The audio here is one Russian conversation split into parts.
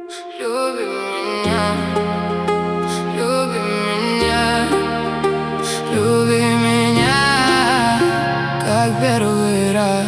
Люби меня, люби меня, люби меня, как первый раз.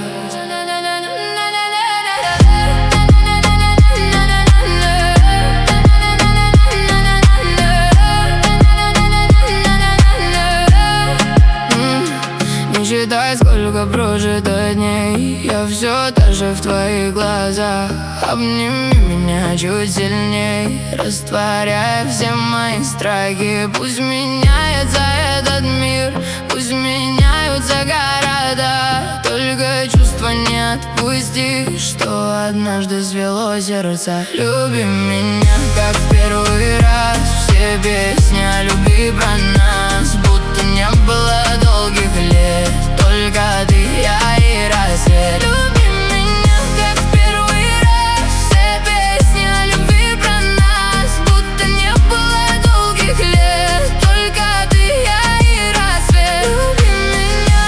Не считай, сколько прожито дней, я все та же в твоих глазах. Обними меня чуть сильней, растворяя все мои страхи. Пусть меняется этот мир, пусть меняются города, только чувства не отпусти, что однажды свело сердца. Люби меня, как в первый раз. Все песни о любви про нас, будто не было долгих лет, только ты, я и рассвет. Люби меня, как в первый раз. Все песни о любви про нас, будто не было долгих лет, только ты, я и рассвет. Люби меня,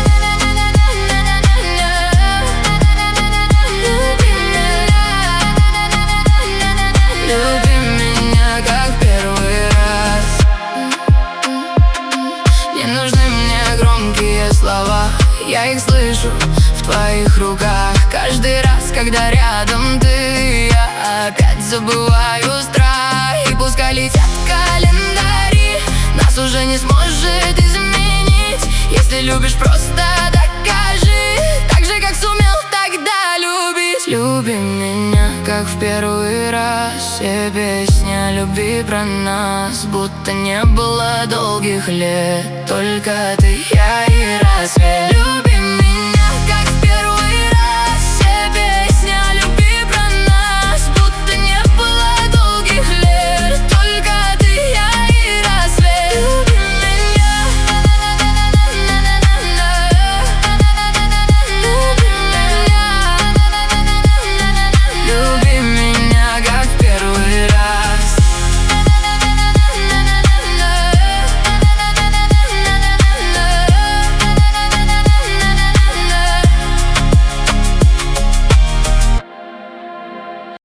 люби меня, как в первый раз. Не нужны мне громкие слова, я их слышу в твоих руках. Каждый раз, когда рядом ты, я опять забываю страх. И пускай летят календари, нас уже не сможет изменить. Если любишь, просто докажи, так же, как сумел тогда любить. Люби меня, как в первый раз. Все песни о любви про нас, будто не было долгих лет, только ты, я и рассвет. Люби